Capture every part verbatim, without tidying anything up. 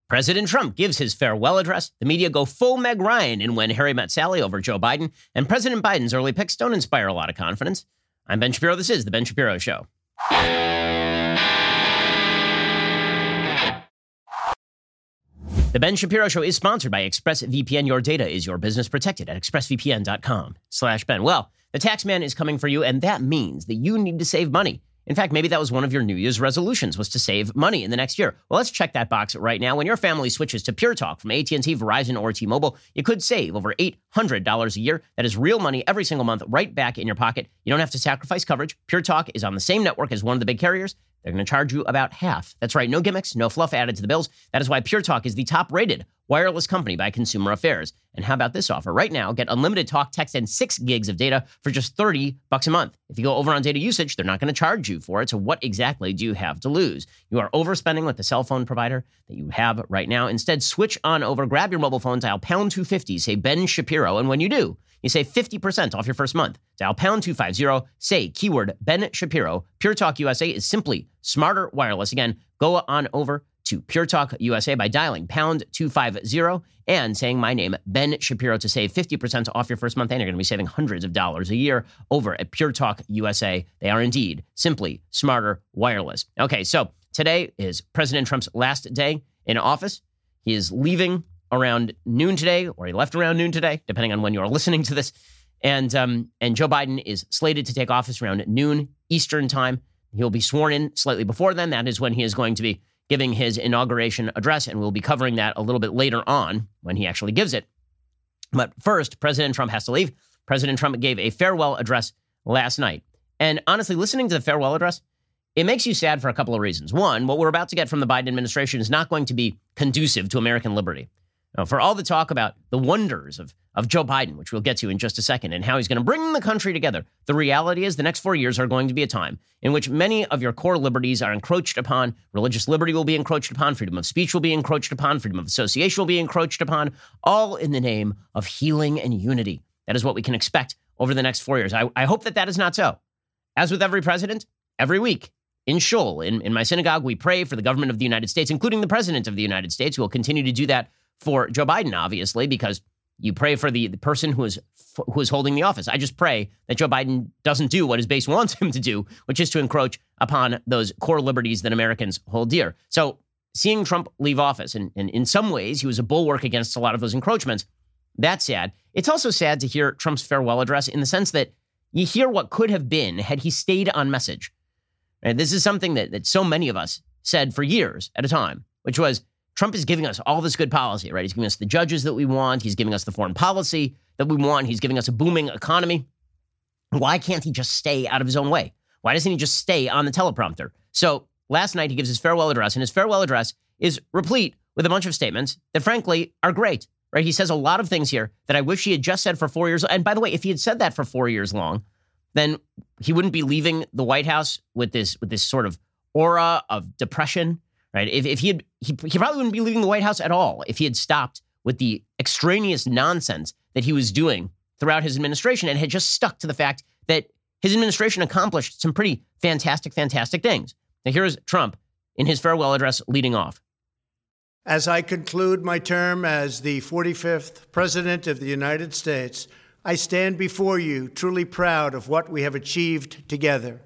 President Trump gives his farewell address. The media go full Meg Ryan in When Harry Met Sally over Joe Biden. And President Biden's early picks don't inspire a lot of confidence. I'm Ben Shapiro. This is The Ben Shapiro Show. The Ben Shapiro Show is sponsored by ExpressVPN. Your data is your business protected at expressvpn.com slash Ben. Well, the tax man is coming for you, and that means that you need to save money. In fact, maybe that was one of your New Year's resolutions, was to save money in the next year. Well, let's check that box right now. When your family switches to Pure Talk from A T and T, Verizon, or T-Mobile, you could save over eight hundred dollars a year. That is real money every single month right back in your pocket. You don't have to sacrifice coverage. Pure Talk is on the same network as one of the big carriers. They're going to charge you about half. That's right, no gimmicks, no fluff added to the bills. That is why Pure Talk is the top-rated wireless company by Consumer Affairs. And how about this offer? Right now, get unlimited talk, text, and six gigs of data for just thirty bucks a month. If you go over on data usage, they're not going to charge you for it. So what exactly do you have to lose? You are overspending with the cell phone provider that you have right now. Instead, switch on over, grab your mobile phone, dial pound two fifty, say Ben Shapiro, and when you do, you save fifty percent off your first month. Dial pound two fifty, say keyword Ben Shapiro. Pure Talk U S A is simply smarter wireless. Again, go on over to Pure Talk U S A by dialing pound two fifty and saying my name, Ben Shapiro, to save fifty percent off your first month. And you're going to be saving hundreds of dollars a year over at Pure Talk U S A. They are indeed simply smarter wireless. Okay, so today is President Trump's last day in office. He is leaving around noon today, or he left around noon today, depending on when you are listening to this. And um, and Joe Biden is slated to take office around noon Eastern time. He'll be sworn in slightly before then. That is when he is going to be giving his inauguration address, and we'll be covering that a little bit later on when he actually gives it. But first, President Trump has to leave. President Trump gave a farewell address last night. And honestly, listening to the farewell address, it makes you sad for a couple of reasons. One, what we're about to get from the Biden administration is not going to be conducive to American liberty. Now, for all the talk about the wonders of, of Joe Biden, which we'll get to in just a second, and how he's going to bring the country together, the reality is the next four years are going to be a time in which many of your core liberties are encroached upon. Religious liberty will be encroached upon. Freedom of speech will be encroached upon. Freedom of association will be encroached upon, all in the name of healing and unity. That is what we can expect over the next four years. I, I hope that that is not so. As with every president, every week in Shul, in, in my synagogue, we pray for the government of the United States, including the president of the United States, who will continue to do that for Joe Biden, obviously, because you pray for the, the person who is who is holding the office. I just pray that Joe Biden doesn't do what his base wants him to do, which is to encroach upon those core liberties that Americans hold dear. So seeing Trump leave office, and, and in some ways he was a bulwark against a lot of those encroachments, that's sad. It's also sad to hear Trump's farewell address in the sense that you hear what could have been had he stayed on message. And this is something that, that so many of us said for years at a time, which was, Trump is giving us all this good policy, right? He's giving us the judges that we want. He's giving us the foreign policy that we want. He's giving us a booming economy. Why can't he just stay out of his own way? Why doesn't he just stay on the teleprompter? So last night he gives his farewell address, and his farewell address is replete with a bunch of statements that frankly are great, right? He says a lot of things here that I wish he had just said for four years. And by the way, if he had said that for four years long, then he wouldn't be leaving the White House with this, with this sort of aura of depression. Right? If, if he had, he, he probably wouldn't be leaving the White House at all if he had stopped with the extraneous nonsense that he was doing throughout his administration and had just stuck to the fact that his administration accomplished some pretty fantastic, fantastic things. Now, here's Trump in his farewell address leading off. As I conclude my term as the forty-fifth President of the United States, I stand before you truly proud of what we have achieved together.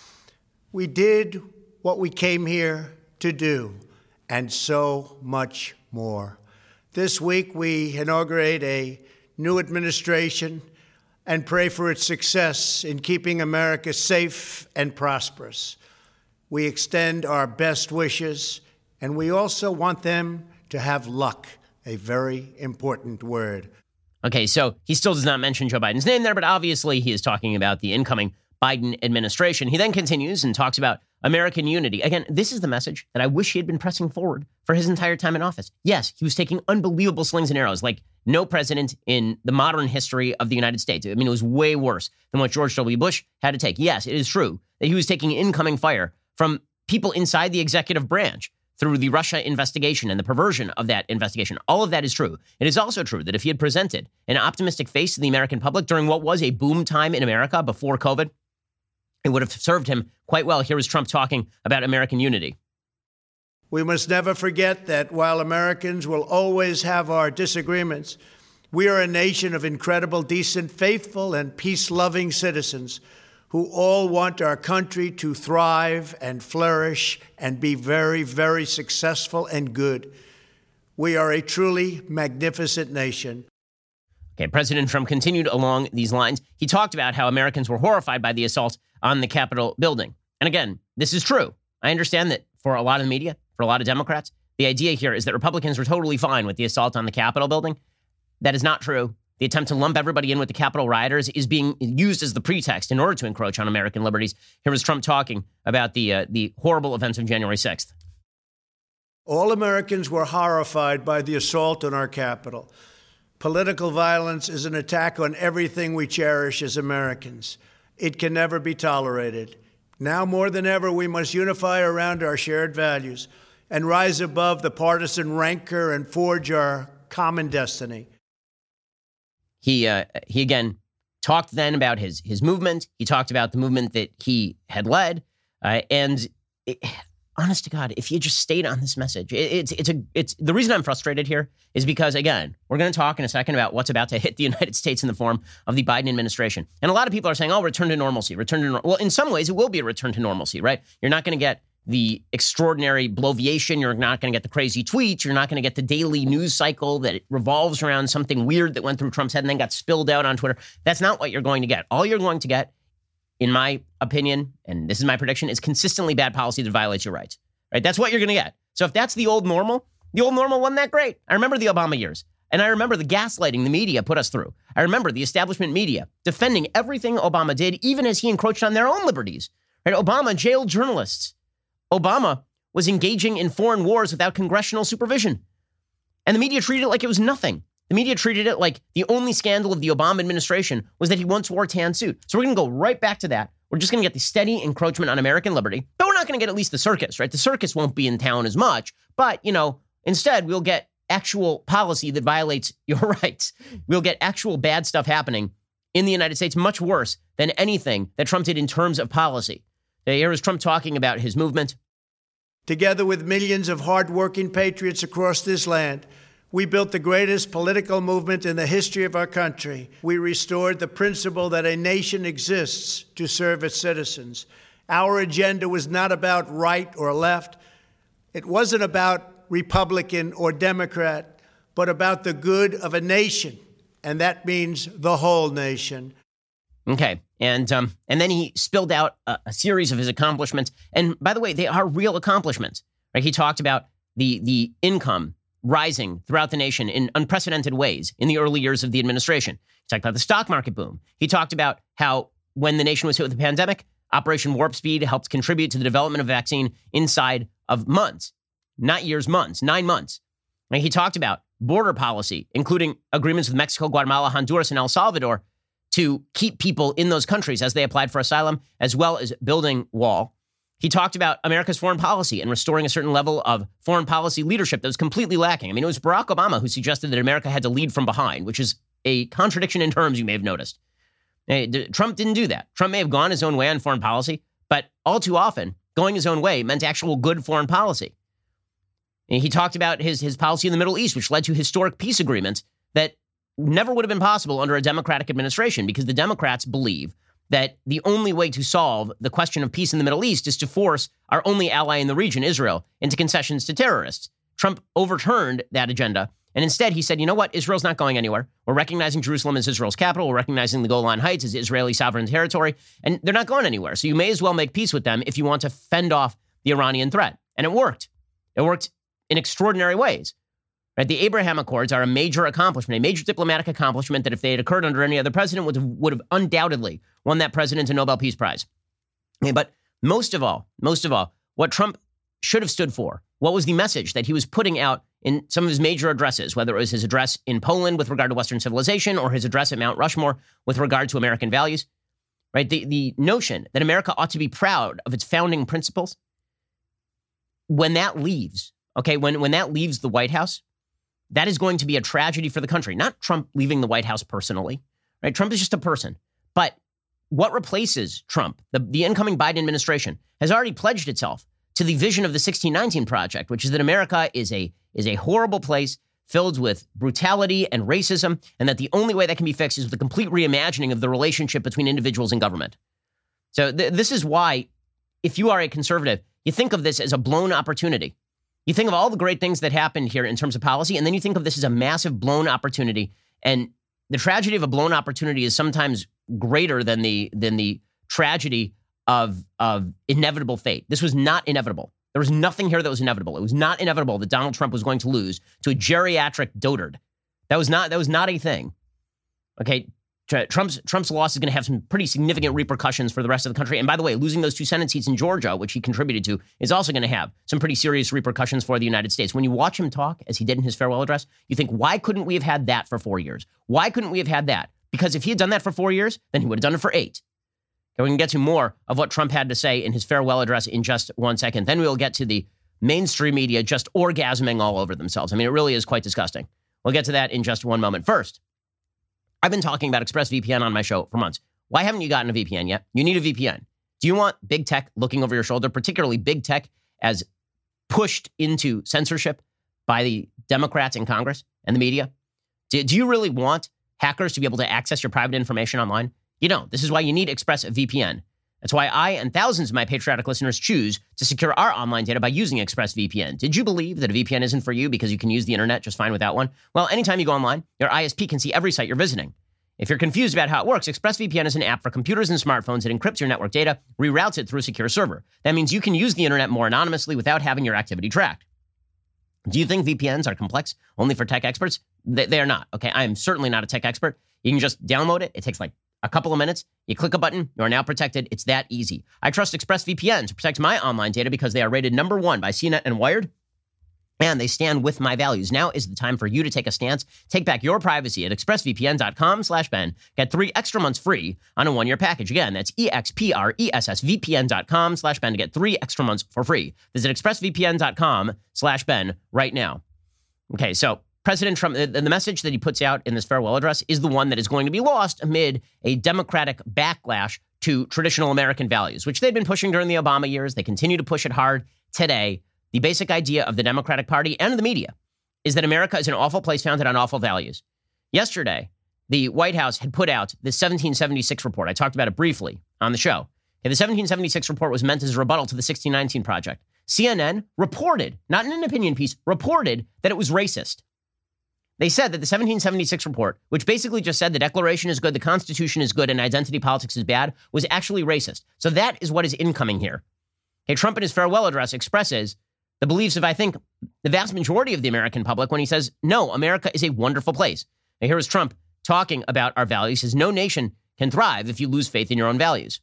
We did what we came here to do, and so much more. This week, we inaugurate a new administration and pray for its success in keeping America safe and prosperous. We extend our best wishes, and we also want them to have luck, a very important word. Okay, so he still does not mention Joe Biden's name there, but obviously he is talking about the incoming Biden administration. He then continues and talks about American unity. Again, this is the message that I wish he had been pressing forward for his entire time in office. Yes, he was taking unbelievable slings and arrows like no president in the modern history of the United States. I mean, it was way worse than what George W. Bush had to take. Yes, it is true that he was taking incoming fire from people inside the executive branch through the Russia investigation and the perversion of that investigation. All of that is true. It is also true that if he had presented an optimistic face to the American public during what was a boom time in America before COVID, it would have served him quite well. Here was Trump talking about American unity. We must never forget that while Americans will always have our disagreements, we are a nation of incredible, decent, faithful, and peace-loving citizens who all want our country to thrive and flourish and be very, very successful and good. We are a truly magnificent nation. Okay, President Trump continued along these lines. He talked about how Americans were horrified by the assault on the Capitol building. And again, this is true. I understand that for a lot of the media, for a lot of Democrats, the idea here is that Republicans were totally fine with the assault on the Capitol building. That is not true. The attempt to lump everybody in with the Capitol rioters is being used as the pretext in order to encroach on American liberties. Here was Trump talking about the uh, the horrible events of January sixth. All Americans were horrified by the assault on our Capitol. Political violence is an attack on everything we cherish as Americans. It can never be tolerated. Now more than ever, we must unify around our shared values and rise above the partisan rancor and forge our common destiny. He uh, he again talked then about his his movement. He talked about the movement that he had led, uh, and it, honest to God, if he just stayed on this message, it, it's it's a it's the reason I'm frustrated here is because again, we're going to talk in a second about what's about to hit the United States in the form of the Biden administration, and a lot of people are saying, "Oh, return to normalcy, return to nor-. Well, in some ways, it will be a return to normalcy, right? You're not going to get the extraordinary bloviation. You're not going to get the crazy tweets. You're not going to get the daily news cycle that revolves around something weird that went through Trump's head and then got spilled out on Twitter. That's not what you're going to get. All you're going to get, in my opinion, and this is my prediction, is consistently bad policy that violates your rights. Right? That's what you're going to get. So if that's the old normal, the old normal wasn't that great. I remember the Obama years. And I remember the gaslighting the media put us through. I remember the establishment media defending everything Obama did, even as he encroached on their own liberties. Right? Obama jailed journalists. Obama was engaging in foreign wars without congressional supervision. And the media treated it like it was nothing. The media treated it like the only scandal of the Obama administration was that he once wore a tan suit. So we're going to go right back to that. We're just going to get the steady encroachment on American liberty. But we're not going to get at least the circus, right? The circus won't be in town as much. But, you know, instead we'll get actual policy that violates your rights. We'll get actual bad stuff happening in the United States, much worse than anything that Trump did in terms of policy. Here is Trump talking about his movement. Together with millions of hardworking patriots across this land, we built the greatest political movement in the history of our country. We restored the principle that a nation exists to serve its citizens. Our agenda was not about right or left. It wasn't about Republican or Democrat, but about the good of a nation. And that means the whole nation. Okay. And um, and then he spilled out a, a series of his accomplishments. And by the way, they are real accomplishments. Right? He talked about the the income rising throughout the nation in unprecedented ways in the early years of the administration. He talked about the stock market boom. He talked about how when the nation was hit with the pandemic, Operation Warp Speed helped contribute to the development of a vaccine inside of months, not years, months, nine months. And he talked about border policy, including agreements with Mexico, Guatemala, Honduras, and El Salvador to keep people in those countries as they applied for asylum, as well as building wall. He talked about America's foreign policy and restoring a certain level of foreign policy leadership that was completely lacking. I mean, it was Barack Obama who suggested that America had to lead from behind, which is a contradiction in terms you may have noticed. Trump didn't do that. Trump may have gone his own way on foreign policy, but all too often, going his own way meant actual good foreign policy. And he talked about his, his policy in the Middle East, which led to historic peace agreements that never would have been possible under a Democratic administration because the Democrats believe that the only way to solve the question of peace in the Middle East is to force our only ally in the region, Israel, into concessions to terrorists. Trump overturned that agenda. And instead, he said, you know what? Israel's not going anywhere. We're recognizing Jerusalem as Israel's capital. We're recognizing the Golan Heights as Israeli sovereign territory. And they're not going anywhere. So you may as well make peace with them if you want to fend off the Iranian threat. And it worked. It worked in extraordinary ways. Right? The Abraham Accords are a major accomplishment, a major diplomatic accomplishment that if they had occurred under any other president would have, would have undoubtedly won that president a Nobel Peace Prize. Okay, but most of all, most of all, what Trump should have stood for, what was the message that he was putting out in some of his major addresses, whether it was his address in Poland with regard to Western civilization or his address at Mount Rushmore with regard to American values, right? The, the notion that America ought to be proud of its founding principles, when that leaves, okay, when, when that leaves the White House, that is going to be a tragedy for the country. Not Trump leaving the White House personally, right? Trump is just a person. But what replaces Trump, the, the incoming Biden administration, has already pledged itself to the vision of the sixteen nineteen Project, which is that America is a is a horrible place filled with brutality and racism, and that the only way that can be fixed is with a complete reimagining of the relationship between individuals and government. So th- this is why, if you are a conservative, you think of this as a blown opportunity. You think of all the great things that happened here in terms of policy, and then you think of this as a massive blown opportunity. And the tragedy of a blown opportunity is sometimes greater than the than the tragedy of, of inevitable fate. This was not inevitable. There was nothing here that was inevitable. It was not inevitable that Donald Trump was going to lose to a geriatric dotard. That was not that was not a thing. Okay, Trump's Trump's loss is going to have some pretty significant repercussions for the rest of the country. And by the way, losing those two Senate seats in Georgia, which he contributed to, is also going to have some pretty serious repercussions for the United States. When you watch him talk, as he did in his farewell address, you think, why couldn't we have had that for four years? Why couldn't we have had that? Because if he had done that for four years, then he would have done it for eight. Okay, we can get to more of what Trump had to say in his farewell address in just one second. Then we'll get to the mainstream media just orgasming all over themselves. I mean, it really is quite disgusting. We'll get to that in just one moment. First, I've been talking about ExpressVPN on my show for months. Why haven't you gotten a V P N yet? You need a V P N. Do you want big tech looking over your shoulder, particularly big tech as pushed into censorship by the Democrats in Congress and the media? Do, do you really want hackers to be able to access your private information online? You don't. This is why you need ExpressVPN. That's why I and thousands of my patriotic listeners choose to secure our online data by using ExpressVPN. Did you believe that a V P N isn't for you because you can use the internet just fine without one? Well, anytime you go online, your I S P can see every site you're visiting. If you're confused about how it works, ExpressVPN is an app for computers and smartphones that encrypts your network data, reroutes it through a secure server. That means you can use the internet more anonymously without having your activity tracked. Do you think V P Ns are complex only for tech experts? They, they are not. Okay, I am certainly not a tech expert. You can just download it. It takes like a couple of minutes. You click a button. You are now protected. It's that easy. I trust ExpressVPN to protect my online data because they are rated number one by C net and Wired, and they stand with my values. Now is the time for you to take a stance. Take back your privacy at expressvpn.com slash Ben. Get three extra months free on a one-year package. Again, that's E-X-P-R-E-S-S-V-P-N.com slash Ben to get three extra months for free. Visit expressvpn.com slash Ben right now. Okay, so President Trump, the, the message that he puts out in this farewell address is the one that is going to be lost amid a Democratic backlash to traditional American values, which they've been pushing during the Obama years. They continue to push it hard today. The basic idea of the Democratic Party and the media is that America is an awful place founded on awful values. Yesterday, the White House had put out the seventeen seventy-six report. I talked about it briefly on the show. Okay, the seventeen seventy-six report was meant as a rebuttal to the sixteen nineteen Project. C N N reported, not in an opinion piece, reported that it was racist. They said that the seventeen seventy-six report, which basically just said the Declaration is good, the Constitution is good, and identity politics is bad, was actually racist. So that is what is incoming here. Okay, Trump in his farewell address expresses the beliefs of, I think, the vast majority of the American public when he says, no, America is a wonderful place. Now, here is Trump talking about our values. He says, no nation can thrive if you lose faith in your own values.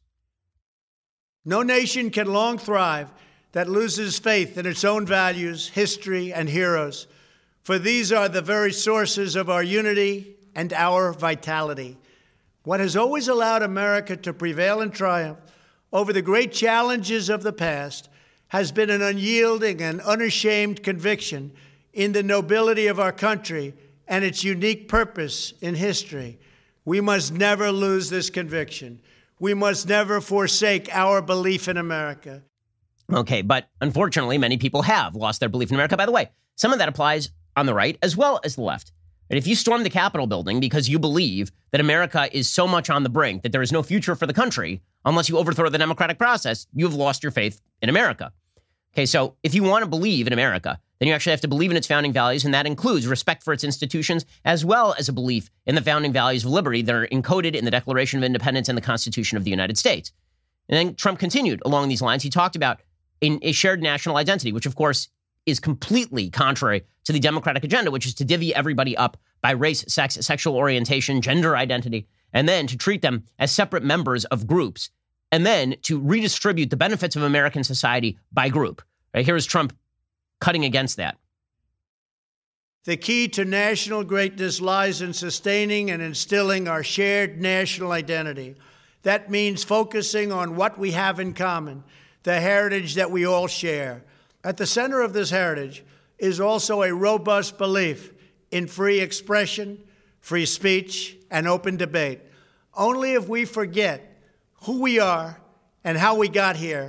No nation can long thrive that loses faith in its own values, history, and heroes. For these are the very sources of our unity and our vitality. What has always allowed America to prevail and triumph over the great challenges of the past has been an unyielding and unashamed conviction in the nobility of our country and its unique purpose in history. We must never lose this conviction. We must never forsake our belief in America. Okay, but unfortunately, many people have lost their belief in America. By the way, some of that applies on the right as well as the left. And if you storm the Capitol building because you believe that America is so much on the brink that there is no future for the country unless you overthrow the democratic process, you have lost your faith in America. Okay, so if you want to believe in America, then you actually have to believe in its founding values, and that includes respect for its institutions, as well as a belief in the founding values of liberty that are encoded in the Declaration of Independence and the Constitution of the United States. And then Trump continued along these lines. He talked about a, a shared national identity, which, of course, is completely contrary to the Democratic agenda, which is to divvy everybody up by race, sex, sexual orientation, gender identity, and then to treat them as separate members of groups, and then to redistribute the benefits of American society by group. Right, here is Trump cutting against that. The key to national greatness lies in sustaining and instilling our shared national identity. That means focusing on what we have in common, the heritage that we all share. At the center of this heritage is also a robust belief in free expression, free speech, and open debate. Only if we forget who we are and how we got here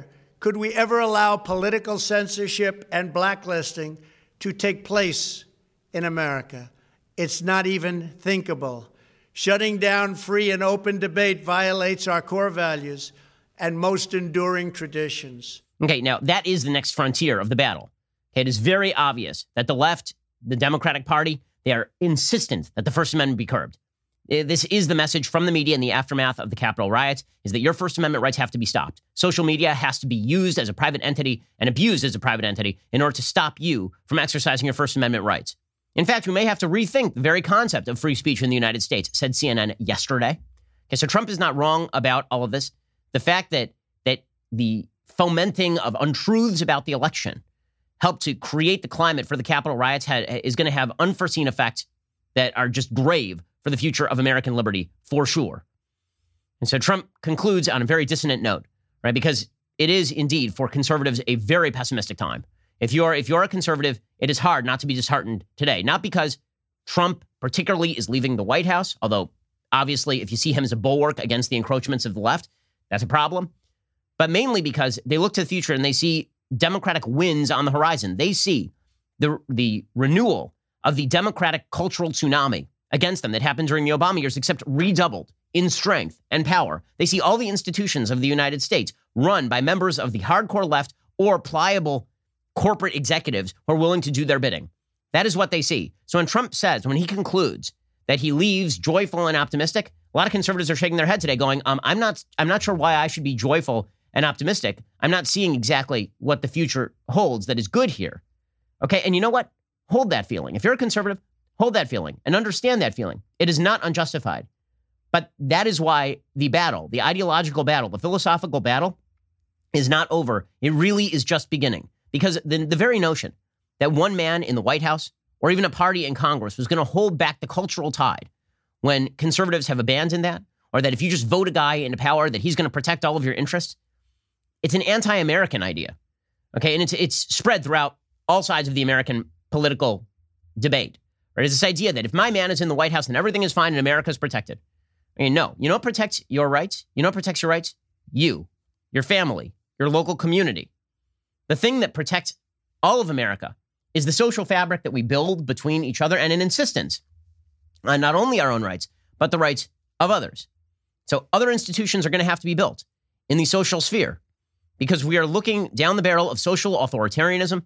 could we ever allow political censorship and blacklisting to take place in America? It's not even thinkable. Shutting down free and open debate violates our core values and most enduring traditions. Okay, now that is the next frontier of the battle. It is very obvious that the left, the Democratic Party, they are insistent that the First Amendment be curbed. This is the message from the media in the aftermath of the Capitol riots, is that your First Amendment rights have to be stopped. Social media has to be used as a private entity and abused as a private entity in order to stop you from exercising your First Amendment rights. In fact, we may have to rethink the very concept of free speech in the United States, said C N N yesterday. Okay, so Trump is not wrong about all of this. The fact that that the fomenting of untruths about the election helped to create the climate for the Capitol riots had, is going to have unforeseen effects that are just grave for the future of American liberty, for sure. And so Trump concludes on a very dissonant note, right? Because it is indeed, for conservatives, a very pessimistic time. If you're if you're a conservative, it is hard not to be disheartened today. Not because Trump particularly is leaving the White House, although obviously if you see him as a bulwark against the encroachments of the left, that's a problem. But mainly because they look to the future and they see Democratic wins on the horizon. They see the, the renewal of the Democratic cultural tsunami against them that happened during the Obama years, except redoubled in strength and power. They see all the institutions of the United States run by members of the hardcore left or pliable corporate executives who are willing to do their bidding. That is what they see. So when Trump says, when he concludes that he leaves joyful and optimistic, a lot of conservatives are shaking their head today going, um, I'm not, I'm not sure why I should be joyful and optimistic. I'm not seeing exactly what the future holds that is good here. Okay, and you know what? Hold that feeling. If you're a conservative, hold that feeling and understand that feeling. It is not unjustified. But that is why the battle, the ideological battle, the philosophical battle is not over. It really is just beginning. Because the, the very notion that one man in the White House or even a party in Congress was going to hold back the cultural tide when conservatives have abandoned that, or that if you just vote a guy into power, that he's going to protect all of your interests, it's an anti-American idea. Okay, and it's it's spread throughout all sides of the American political debate. Right? It's this idea that if my man is in the White House, then everything is fine and America is protected. I mean, no, you know what protects your rights? You know what protects your rights? You, your family, your local community. The thing that protects all of America is the social fabric that we build between each other and an insistence on not only our own rights, but the rights of others. So other institutions are going to have to be built in the social sphere because we are looking down the barrel of social authoritarianism,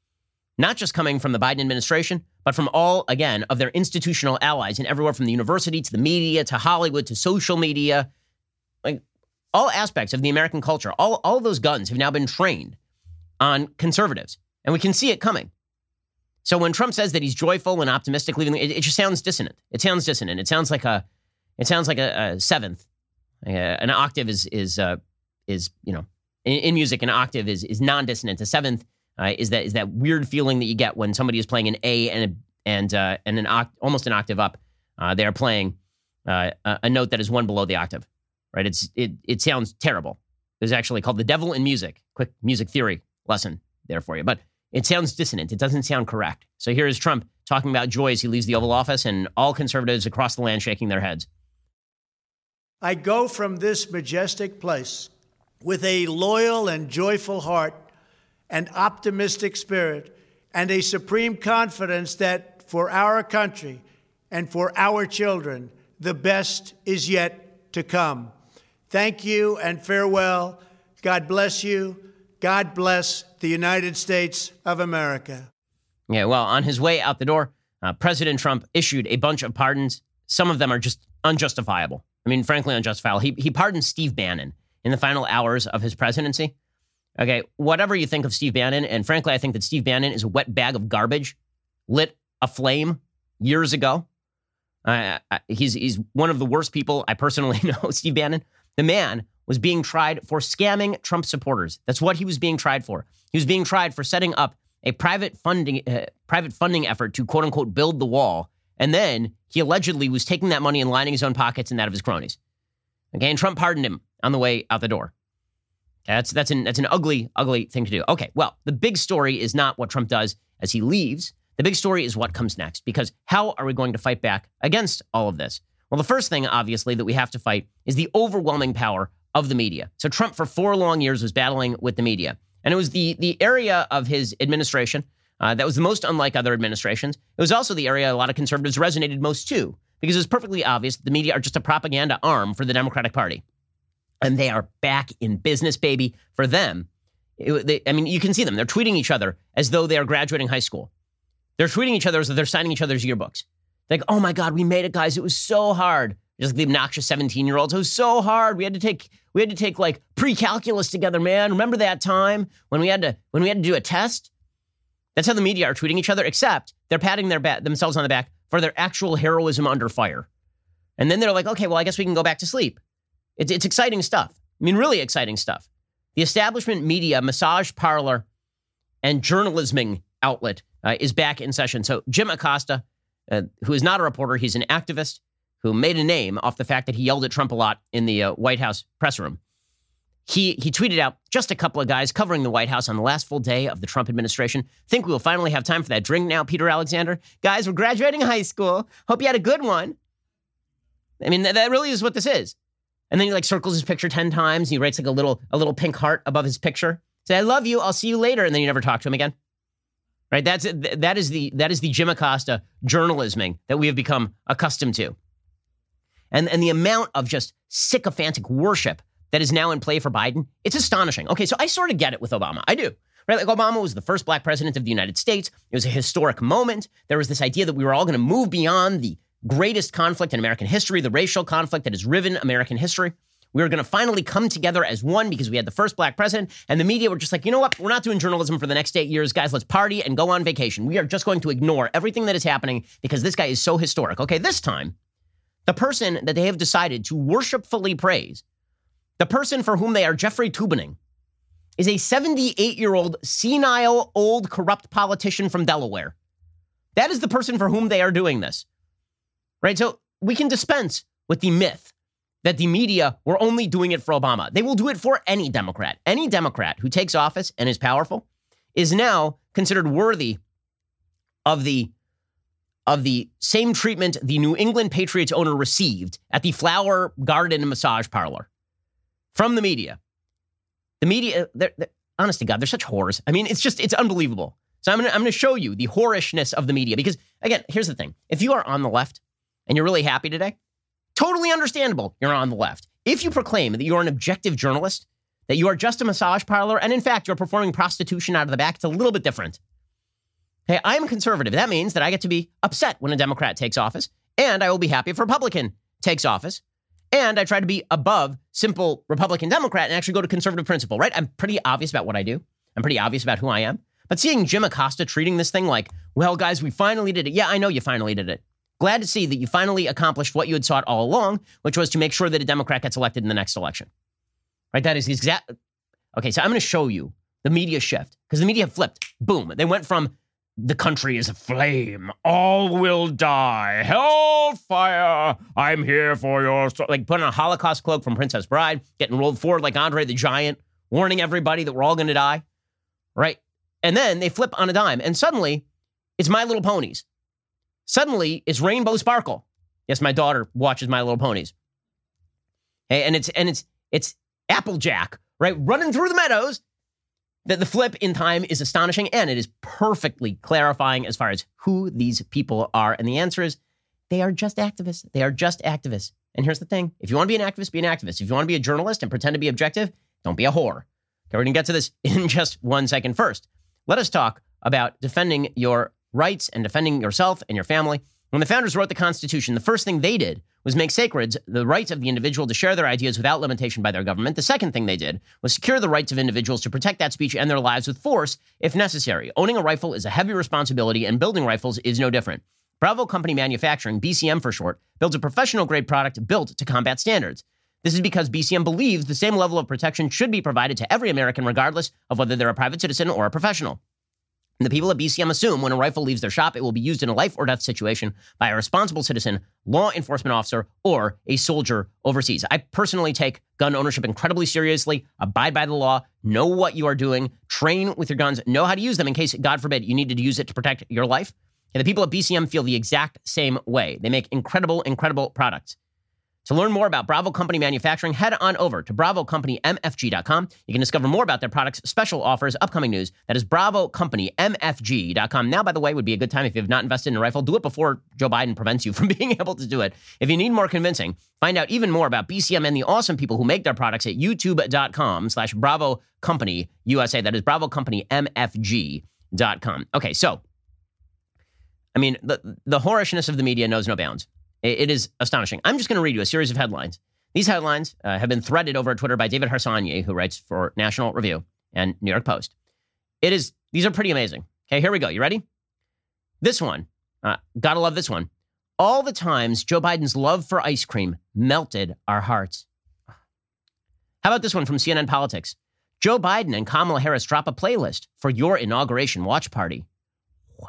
not just coming from the Biden administration, but from all, again, of their institutional allies and everywhere from the university to the media to Hollywood to social media, like all aspects of the American culture. All, all of those guns have now been trained on conservatives, and we can see it coming. So when Trump says that he's joyful and optimistic leaving, it, it just sounds dissonant. It sounds dissonant. It sounds like a, it sounds like a, a seventh. Uh, an octave is is uh, is you know in, in music an octave is is non-dissonant. A seventh uh, is that is that weird feeling that you get when somebody is playing an A and a, and uh, and an oct- almost an octave up. Uh, they are playing uh, a, a note that is one below the octave. Right? It's it it sounds terrible. There's actually called The Devil in Music. Quick music theory lesson there for you, but it sounds dissonant. It doesn't sound correct. So here is Trump talking about joy as he leaves the Oval Office and all conservatives across the land shaking their heads. I go from this majestic place with a loyal and joyful heart, an optimistic spirit, and a supreme confidence that for our country and for our children, the best is yet to come. Thank you and farewell. God bless you. God bless the United States of America. Yeah, well, on his way out the door, uh, President Trump issued a bunch of pardons. Some of them are just unjustifiable. I mean, frankly, unjustifiable. He, he pardoned Steve Bannon in the final hours of his presidency. Okay, whatever you think of Steve Bannon, and frankly, I think that Steve Bannon is a wet bag of garbage lit aflame years ago. Uh, he's, he's one of the worst people I personally know, Steve Bannon. The man was being tried for scamming Trump supporters. That's what he was being tried for. He was being tried for setting up a private funding uh, private funding effort to, quote unquote, build the wall. And then he allegedly was taking that money and lining his own pockets and that of his cronies. Okay, and Trump pardoned him on the way out the door. That's that's an that's an ugly, ugly thing to do. Okay, well, the big story is not what Trump does as he leaves. The big story is what comes next, because how are we going to fight back against all of this? Well, the first thing, obviously, that we have to fight is the overwhelming power of the media. So Trump for four long years was battling with the media. And it was the, the area of his administration uh, that was the most unlike other administrations. It was also the area a lot of conservatives resonated most to, because it was perfectly obvious that the media are just a propaganda arm for the Democratic Party. And they are back in business, baby. For them, it, they, I mean, you can see them. They're tweeting each other as though they are graduating high school. They're tweeting each other as though they're signing each other's yearbooks. Like, oh my God, we made it, guys. It was so hard. Just like the obnoxious seventeen-year-olds. It was so hard. We had to take we had to take like pre-calculus together, man. Remember that time when we had to when we had to do a test? That's how the media are tweeting each other, except they're patting their ba- themselves on the back for their actual heroism under fire. And then they're like, okay, well, I guess we can go back to sleep. It's, it's exciting stuff. I mean, really exciting stuff. The establishment media, massage parlor, and journalisming outlet uh, is back in session. So Jim Acosta, uh, who is not a reporter, he's an activist who made a name off the fact that he yelled at Trump a lot in the uh, White House press room. He he tweeted out, just a couple of guys covering the White House on the last full day of the Trump administration. Think we'll finally have time for that drink now, Peter Alexander? Guys, we're graduating high school. Hope you had a good one. I mean, that, that really is what this is. And then he like circles his picture ten times. He writes like a little a little pink heart above his picture. Say, I love you. I'll see you later. And then you never talk to him again. Right? That's that is the that is the Jim Acosta journalisming that we have become accustomed to. And, and the amount of just sycophantic worship that is now in play for Biden, it's astonishing. Okay, so I sort of get it with Obama. I do. Right? Like Obama was the first black president of the United States. It was a historic moment. There was this idea that we were all going to move beyond the greatest conflict in American history, the racial conflict that has riven American history. We were going to finally come together as one because we had the first black president. And the media were just like, you know what? We're not doing journalism for the next eight years. Guys, let's party and go on vacation. We are just going to ignore everything that is happening because this guy is so historic. Okay, this time, the person that they have decided to worshipfully praise, the person for whom they are Jeffrey Tubening, is a seventy-eight-year-old senile, old, corrupt politician from Delaware. That is the person for whom they are doing this. Right? So we can dispense with the myth that the media were only doing it for Obama. They will do it for any Democrat. Any Democrat who takes office and is powerful is now considered worthy of the of the same treatment the New England Patriots owner received at the Flower Garden massage parlor from the media. The media, they're, they're, honest to God, they're such whores. I mean, it's just, it's unbelievable. So I'm going to I'm going to show you the whorishness of the media because, again, here's the thing. If you are on the left and you're really happy today, totally understandable you're on the left. If you proclaim that you are an objective journalist, that you are just a massage parlor, and in fact, you're performing prostitution out of the back, it's a little bit different. Hey, I'm conservative. That means that I get to be upset when a Democrat takes office, and I will be happy if a Republican takes office. And I try to be above simple Republican Democrat and actually go to conservative principle, right? I'm pretty obvious about what I do. I'm pretty obvious about who I am. But seeing Jim Acosta treating this thing like, well, guys, we finally did it. Yeah, I know you finally did it. Glad to see that you finally accomplished what you had sought all along, which was to make sure that a Democrat gets elected in the next election. Right? That is the exact. Okay, so I'm going to show you the media shift because the media flipped. Boom. They went from the country is aflame. All will die. Hellfire. I'm here for your... So- like putting on a Holocaust cloak from Princess Bride, getting rolled forward like Andre the Giant, warning everybody that we're all going to die. Right? And then they flip on a dime. And suddenly, it's My Little Ponies. Suddenly, it's Rainbow Sparkle. Yes, my daughter watches My Little Ponies. Hey, and it's and it's it's Applejack, right? Running through the meadows. That the flip in time is astonishing, and it is perfectly clarifying as far as who these people are. And the answer is, they are just activists. They are just activists. And here's the thing. If you want to be an activist, be an activist. If you want to be a journalist and pretend to be objective, don't be a whore. Okay, we're going to get to this in just one second. First, let us talk about defending your rights and defending yourself and your family. When the founders wrote the Constitution, the first thing they did was make sacred the rights of the individual to share their ideas without limitation by their government. The second thing they did was secure the rights of individuals to protect that speech and their lives with force if necessary. Owning a rifle is a heavy responsibility, and building rifles is no different. Bravo Company Manufacturing, B C M for short, builds a professional-grade product built to combat standards. This is because B C M believes the same level of protection should be provided to every American regardless of whether they're a private citizen or a professional. And the people at B C M assume when a rifle leaves their shop, it will be used in a life or death situation by a responsible citizen, law enforcement officer, or a soldier overseas. I personally take gun ownership incredibly seriously, abide by the law, know what you are doing, train with your guns, know how to use them in case, God forbid, you needed to use it to protect your life. And the people at B C M feel the exact same way. They make incredible, incredible products. To learn more about Bravo Company Manufacturing, head on over to bravo company m f g dot com. You can discover more about their products, special offers, upcoming news. That is bravo company m f g dot com. Now, by the way, would be a good time if you have not invested in a rifle. Do it before Joe Biden prevents you from being able to do it. If you need more convincing, find out even more about B C M and the awesome people who make their products at youtube dot com slash Bravo Company U S A. That is bravo company m f g dot com. Okay, so, I mean, the, the whorishness of the media knows no bounds. It is astonishing. I'm just going to read you a series of headlines. These headlines uh, have been threaded over at Twitter by David Harsanyi, who writes for National Review and New York Post. It is, these are pretty amazing. Okay, here we go. You ready? This one, uh, gotta love this one. All the times Joe Biden's love for ice cream melted our hearts. How about this one from C N N Politics? Joe Biden and Kamala Harris drop a playlist for your inauguration watch party. Wow.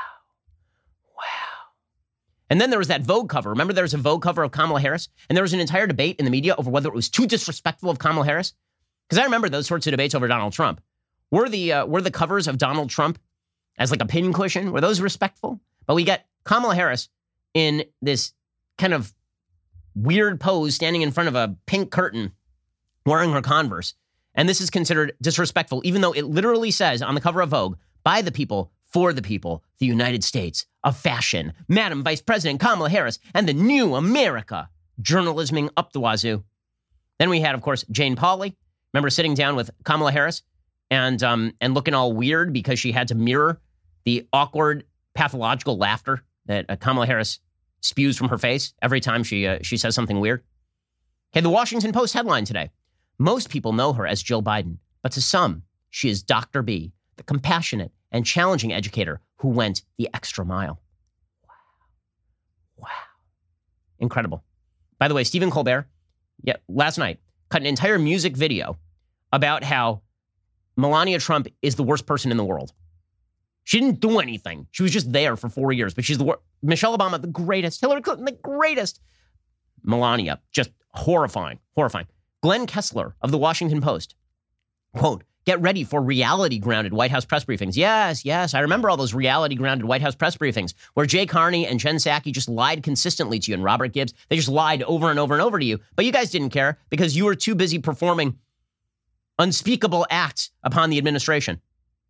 And then there was that Vogue cover. Remember there was a Vogue cover of Kamala Harris? And there was an entire debate in the media over whether it was too disrespectful of Kamala Harris. Because I remember those sorts of debates over Donald Trump. Were the uh, were the covers of Donald Trump as like a pincushion? Were those respectful? But we got Kamala Harris in this kind of weird pose standing in front of a pink curtain wearing her Converse. And this is considered disrespectful, even though it literally says on the cover of Vogue, by the people, for the people, the United States of fashion, Madam Vice President Kamala Harris, and the new America, journalisming up the wazoo. Then we had, of course, Jane Pauley. Remember sitting down with Kamala Harris and um, and looking all weird because she had to mirror the awkward, pathological laughter that uh, Kamala Harris spews from her face every time she uh, she says something weird. Okay, the Washington Post headline today. Most people know her as Jill Biden, but to some, she is Doctor B, the compassionate and challenging educator who went the extra mile. Wow. Wow. Incredible. By the way, Stephen Colbert, yeah, last night, cut an entire music video about how Melania Trump is the worst person in the world. She didn't do anything. She was just there for four years, but she's the worst. Michelle Obama, the greatest. Hillary Clinton, the greatest. Melania, just horrifying, horrifying. Glenn Kessler of the Washington Post, quote, get ready for reality-grounded White House press briefings. Yes, yes, I remember all those reality-grounded White House press briefings where Jay Carney and Jen Psaki just lied consistently to you and Robert Gibbs. They just lied over and over and over to you. But you guys didn't care because you were too busy performing unspeakable acts upon the administration.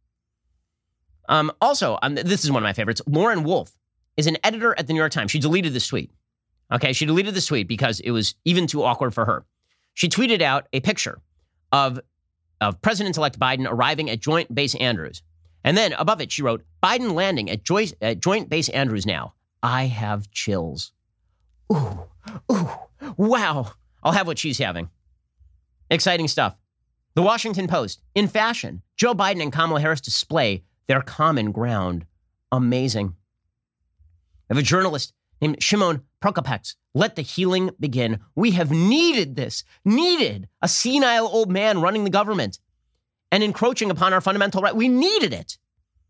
Um, also, um, this is one of my favorites. Lauren Wolf is an editor at the New York Times. She deleted this tweet. Okay, she deleted this tweet because it was even too awkward for her. She tweeted out a picture of of President-elect Biden arriving at Joint Base Andrews. And then above it, she wrote, Biden landing at, Joy- at Joint Base Andrews now. I have chills. Ooh, ooh, wow. I'll have what she's having. Exciting stuff. The Washington Post, in fashion, Joe Biden and Kamala Harris display their common ground. Amazing. I have a journalist named Shimon Prokopecz. Let the healing begin. We have needed this, needed a senile old man running the government and encroaching upon our fundamental right. We needed it.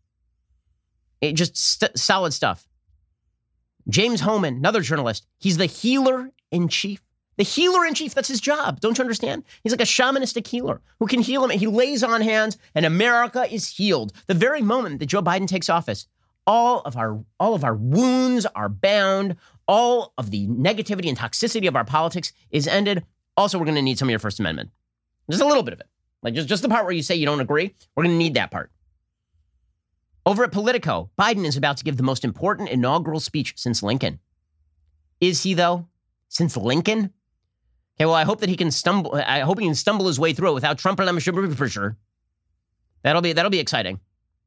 It just st- solid stuff. James Hohmann, another journalist, he's the healer in chief. The healer in chief, that's his job. Don't you understand? He's like a shamanistic healer who can heal him. He lays on hands and America is healed. The very moment that Joe Biden takes office, all of our all of our wounds are bound. All of the negativity and toxicity of our politics is ended. Also, we're going to need some of your First Amendment. Just a little bit of it. Like just, just the part where you say you don't agree. We're going to need that part. Over at Politico, Biden is about to give the most important inaugural speech since Lincoln. Is he, though? Since Lincoln? Okay, well, I hope that he can stumble. I hope he can stumble his way through it without Trump and I'm for sure. That'll be, that'll be exciting.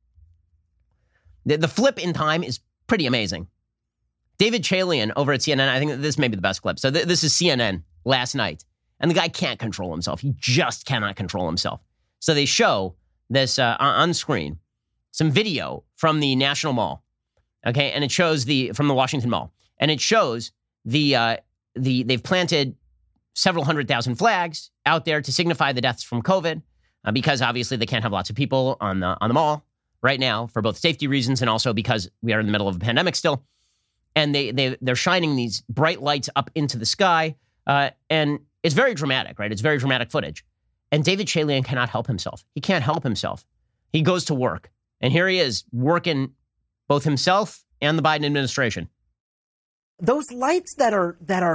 The, the flip in time is pretty amazing. David Chalian over at C N N, I think this may be the best clip. So th- this is C N N last night. And the guy can't control himself. He just cannot control himself. So they show this uh, on screen, some video from the National Mall. Okay, and it shows the, from the Washington Mall. And it shows the, uh, the they've planted several hundred thousand flags out there to signify the deaths from COVID, uh, because obviously they can't have lots of people on the, on the mall right now for both safety reasons and also because we are in the middle of a pandemic still. And they, they, they're shining these bright lights up into the sky. Uh, and it's very dramatic, right? It's very dramatic footage. And David Chalian cannot help himself. He can't help himself. He goes to work. And here he is working both himself and the Biden administration. Those lights that are that are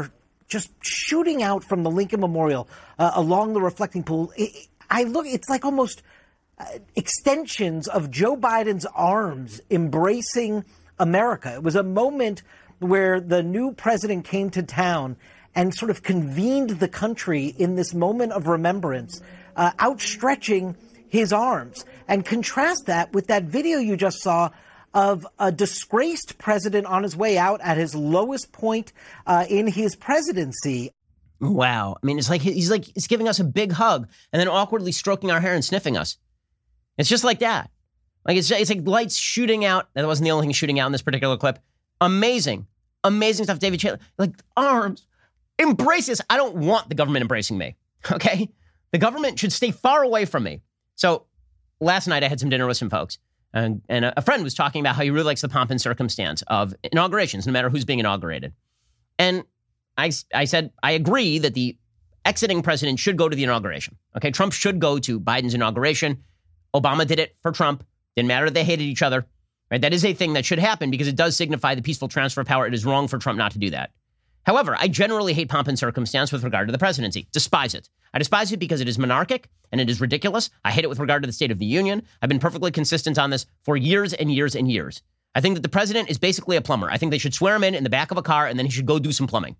just shooting out from the Lincoln Memorial uh, along the reflecting pool. It, I look, it's like almost uh, extensions of Joe Biden's arms embracing America. It was a moment where the new president came to town and sort of convened the country in this moment of remembrance, uh, outstretching his arms. And contrast that with that video you just saw of a disgraced president on his way out at his lowest point uh, in his presidency. Wow. I mean, it's like he's like he's giving us a big hug and then awkwardly stroking our hair and sniffing us. It's just like that. Like it's, it's like lights shooting out. That wasn't the only thing shooting out in this particular clip. Amazing. Amazing stuff. David Chandler, like arms, embraces. I don't want the government embracing me. Okay. The government should stay far away from me. So last night I had some dinner with some folks. And, and a friend was talking about how he really likes the pomp and circumstance of inaugurations, no matter who's being inaugurated. And I, I said, I agree that the exiting president should go to the inauguration. Okay, Trump should go to Biden's inauguration. Obama did it for Trump. Didn't matter if they hated each other. Right? That is a thing that should happen because it does signify the peaceful transfer of power. It is wrong for Trump not to do that. However, I generally hate pomp and circumstance with regard to the presidency. Despise it. I despise it because it is monarchic and it is ridiculous. I hate it with regard to the State of the Union. I've been perfectly consistent on this for years and years and years. I think that the president is basically a plumber. I think they should swear him in in the back of a car and then he should go do some plumbing.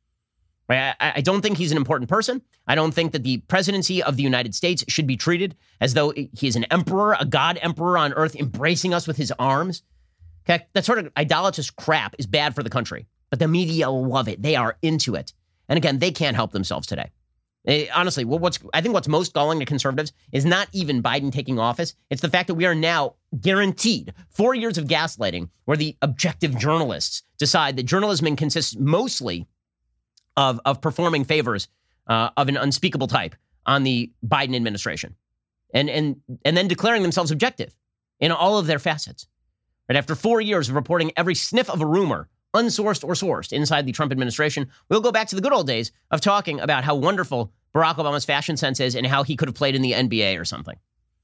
Right? I, I don't think he's an important person. I don't think that the presidency of the United States should be treated as though he is an emperor, a god emperor on earth, embracing us with his arms. Okay? That sort of idolatrous crap is bad for the country. But the media love it. They are into it. And again, they can't help themselves today. They, honestly, what's I think what's most galling to conservatives is not even Biden taking office. It's the fact that we are now guaranteed four years of gaslighting where the objective journalists decide that journalism consists mostly of, of performing favors uh, of an unspeakable type on the Biden administration and, and, and then declaring themselves objective in all of their facets. Right? After four years of reporting every sniff of a rumor, unsourced or sourced inside the Trump administration, we'll go back to the good old days of talking about how wonderful Barack Obama's fashion sense is and how he could have played in the N B A or something.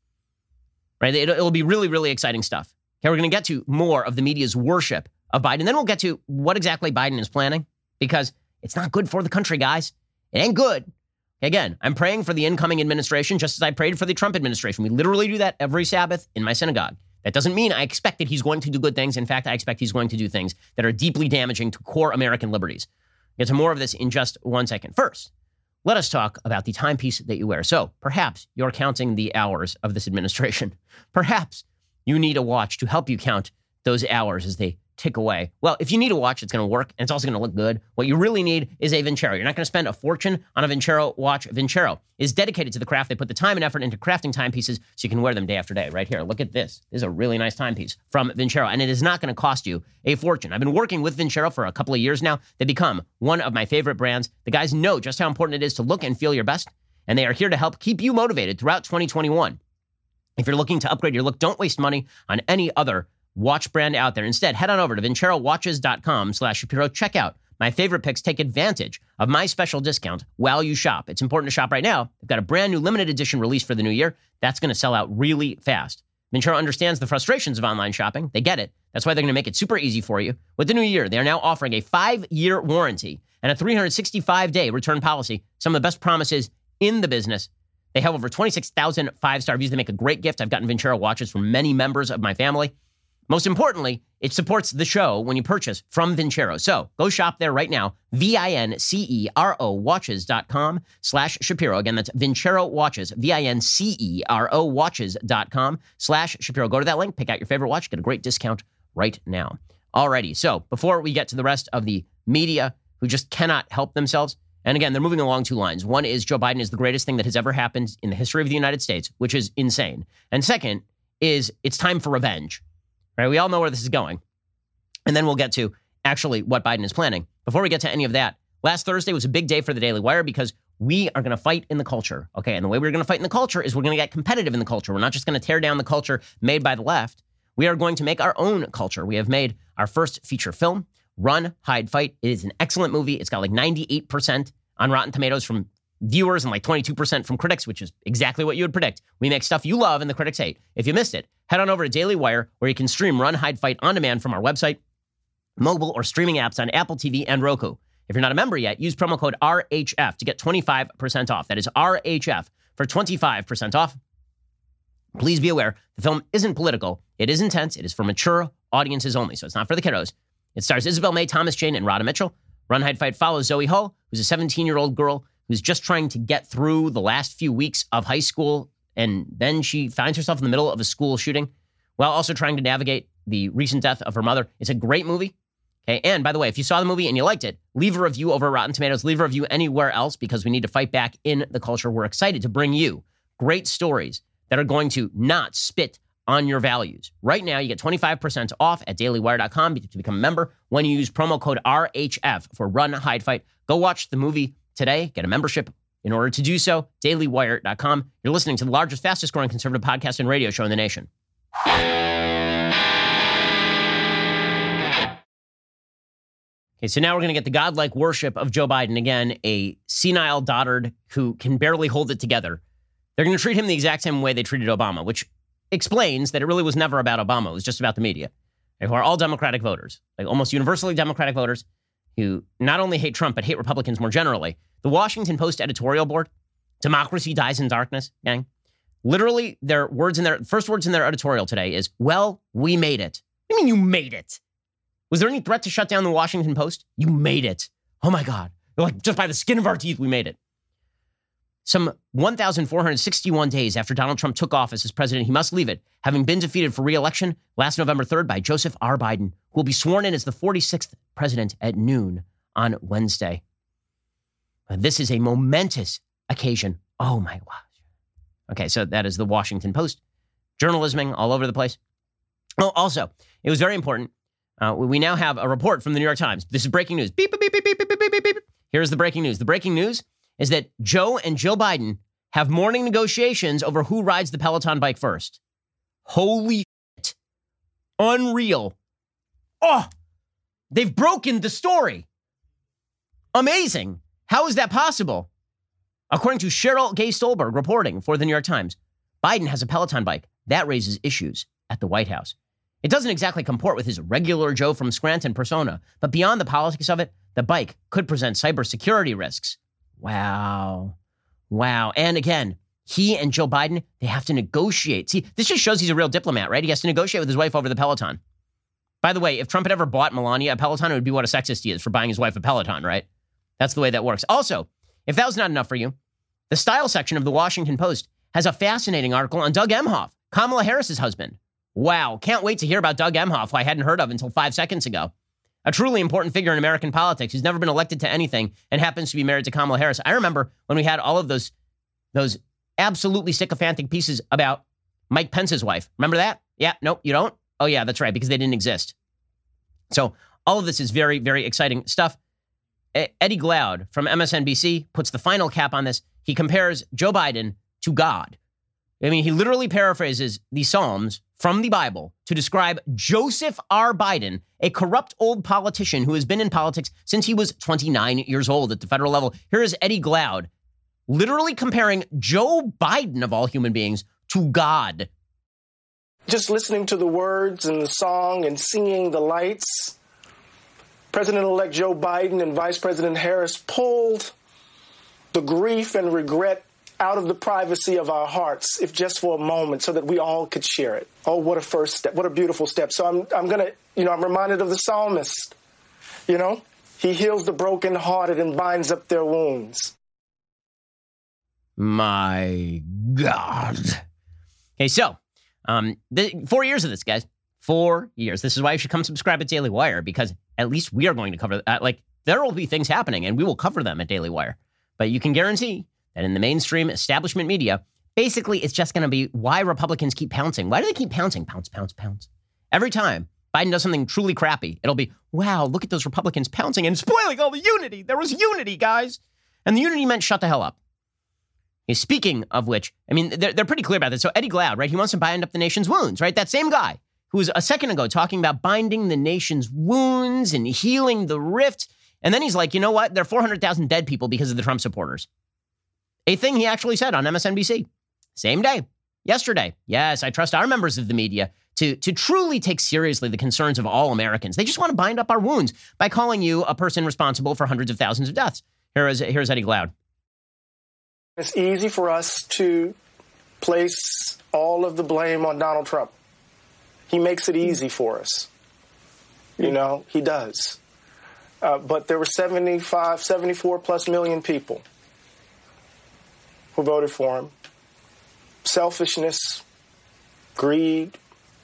Right? It, it'll be really, really exciting stuff. Okay, we're going to get to more of the media's worship of Biden. Then we'll get to what exactly Biden is planning because it's not good for the country, guys. It ain't good. Again, I'm praying for the incoming administration just as I prayed for the Trump administration. We literally do that every Sabbath in my synagogue. That doesn't mean I expect that he's going to do good things. In fact, I expect he's going to do things that are deeply damaging to core American liberties. We'll get to more of this in just one second. First, let us talk about the timepiece that you wear. So perhaps you're counting the hours of this administration. Perhaps you need a watch to help you count those hours as they tick away. Well, if you need a watch, it's going to work, and it's also going to look good. What you really need is a Vincero. You're not going to spend a fortune on a Vincero watch. Vincero is dedicated to the craft. They put the time and effort into crafting timepieces so you can wear them day after day. Right here, look at this. This is a really nice timepiece from Vincero, and it is not going to cost you a fortune. I've been working with Vincero for a couple of years now. They become one of my favorite brands. The guys know just how important it is to look and feel your best, and they are here to help keep you motivated throughout twenty twenty-one. If you're looking to upgrade your look, don't waste money on any other watch brand out there. Instead, head on over to vincerowatches.com slash Shapiro. Check out my favorite picks. Take advantage of my special discount while you shop. It's important to shop right now. They've got a brand new limited edition release for the new year. That's going to sell out really fast. Vincero understands the frustrations of online shopping. They get it. That's why they're going to make it super easy for you. With the new year, they are now offering a five-year warranty and a three hundred sixty-five day return policy. Some of the best promises in the business. They have over twenty-six thousand five-star reviews. They make a great gift. I've gotten Vincero watches from many members of my family. Most importantly, it supports the show when you purchase from Vincero. So go shop there right now. V-I-N-C-E-R-O watches.com slash Shapiro. Again, that's Vincero Watches. V-I-N-C-E-R-O watches.com slash Shapiro. Go to that link, pick out your favorite watch, get a great discount right now. Alrighty, so before we get to the rest of the media who just cannot help themselves, and again, they're moving along two lines. One is Joe Biden is the greatest thing that has ever happened in the history of the United States, which is insane. And second is it's time for revenge. Right? We all know where this is going. And then we'll get to actually what Biden is planning. Before we get to any of that, last Thursday was a big day for the Daily Wire because we are going to fight in the culture. Okay, and the way we're going to fight in the culture is we're going to get competitive in the culture. We're not just going to tear down the culture made by the left. We are going to make our own culture. We have made our first feature film, Run, Hide, Fight. It is an excellent movie. It's got like ninety-eight percent on Rotten Tomatoes from viewers and like twenty-two percent from critics, which is exactly what you would predict. We make stuff you love and the critics hate. If you missed it, head on over to Daily Wire, where you can stream Run, Hide, Fight on demand from our website, mobile or streaming apps on Apple T V and Roku. If you're not a member yet, use promo code R H F to get twenty-five percent off. That is R H F for twenty-five percent off. Please be aware, the film isn't political. It is intense. It is for mature audiences only, so it's not for the kiddos. It stars Isabel May, Thomas Jane, and Radha Mitchell. Run, Hide, Fight follows Zoe Hull, who's a seventeen-year-old girl who's just trying to get through the last few weeks of high school, and then she finds herself in the middle of a school shooting while also trying to navigate the recent death of her mother. It's a great movie. Okay, and by the way, if you saw the movie and you liked it, leave a review over Rotten Tomatoes. Leave a review anywhere else because we need to fight back in the culture. We're excited to bring you great stories that are going to not spit on your values. Right now, you get twenty-five percent off at daily wire dot com to become a member when you use promo code R H F for Run, Hide, Fight. Go watch the movie today. Get a membership in order to do so. daily wire dot com. You're listening to the largest, fastest growing conservative podcast and radio show in the nation. Okay, so now we're going to get the godlike worship of Joe Biden. Again, a senile dotard who can barely hold it together. They're going to treat him the exact same way they treated Obama, which explains that it really was never about Obama. It was just about the media, who are all Democratic voters, like almost universally Democratic voters who not only hate Trump, but hate Republicans more generally. The Washington Post editorial board, democracy dies in darkness, gang. Literally, their words in their first words in their editorial today is, well, we made it. What do you mean you made it? Was there any threat to shut down the Washington Post? You made it. Oh my God. They're like, just by the skin of our teeth, we made it. Some one thousand four hundred sixty-one days after Donald Trump took office as president, he must leave it, having been defeated for re-election last November third by Joseph R. Biden, who will be sworn in as the forty-sixth president at noon on Wednesday. This is a momentous occasion. Oh my gosh. Okay, so that is the Washington Post. Journalisming all over the place. Oh, also, it was very important. Uh, we now have a report from the New York Times. This is breaking news. Beep, beep, beep, beep, beep, beep, beep, beep. Here's the breaking news. The breaking news is that Joe and Jill Biden have morning negotiations over who rides the Peloton bike first. Holy shit. Unreal. Oh, they've broken the story. Amazing. How is that possible? According to Cheryl Gay Stolberg reporting for the New York Times, Biden has a Peloton bike. That raises issues at the White House. It doesn't exactly comport with his regular Joe from Scranton persona, but beyond the politics of it, the bike could present cybersecurity risks. Wow. Wow. And again, he and Joe Biden, they have to negotiate. See, this just shows he's a real diplomat, right? He has to negotiate with his wife over the Peloton. By the way, if Trump had ever bought Melania a Peloton, it would be what a sexist he is for buying his wife a Peloton, right? That's the way that works. Also, if that was not enough for you, the style section of the Washington Post has a fascinating article on Doug Emhoff, Kamala Harris's husband. Wow, can't wait to hear about Doug Emhoff, who I hadn't heard of until five seconds ago. A truly important figure in American politics who's never been elected to anything and happens to be married to Kamala Harris. I remember when we had all of those, those absolutely sycophantic pieces about Mike Pence's wife. Remember that? Yeah, nope, you don't? Oh yeah, that's right, because they didn't exist. So all of this is very, very exciting stuff. Eddie Glaude from M S N B C puts the final cap on this. He compares Joe Biden to God. I mean, he literally paraphrases the Psalms from the Bible to describe Joseph R. Biden, a corrupt old politician who has been in politics since he was twenty-nine years old at the federal level. Here is Eddie Glaude literally comparing Joe Biden, of all human beings, to God. Just listening to the words and the song and seeing the lights, President-elect Joe Biden and Vice President Harris pulled the grief and regret out of the privacy of our hearts, if just for a moment, so that we all could share it. Oh, what a first step. What a beautiful step. So I'm I'm going to, you know, I'm reminded of the psalmist. You know, he heals the brokenhearted and binds up their wounds. My God. Okay, so um, the, four years of this, guys. Four years. This is why you should come subscribe at Daily Wire, because at least we are going to cover, uh, like, there will be things happening, and we will cover them at Daily Wire. But you can guarantee that in the mainstream establishment media, basically it's just going to be why Republicans keep pouncing. Why do they keep pouncing? Pounce, pounce, pounce. Every time Biden does something truly crappy, it'll be, wow, look at those Republicans pouncing and spoiling all the unity. There was unity, guys. And the unity meant shut the hell up. Okay, speaking of which, I mean, they're, they're pretty clear about this. So Eddie Glaude, right? He wants to bind up the nation's wounds, right? That same guy who was a second ago talking about binding the nation's wounds and healing the rift. And then he's like, you know what? There are four hundred thousand dead people because of the Trump supporters. A thing he actually said on M S N B C. Same day. Yesterday. Yes, I trust our members of the media to, to truly take seriously the concerns of all Americans. They just want to bind up our wounds by calling you a person responsible for hundreds of thousands of deaths. Here is, here's Eddie Glaude. It's easy for us to place all of the blame on Donald Trump. He makes it easy for us. You know, he does. Uh, but there were seventy-five, seventy-four plus million people who voted for him. Selfishness, greed,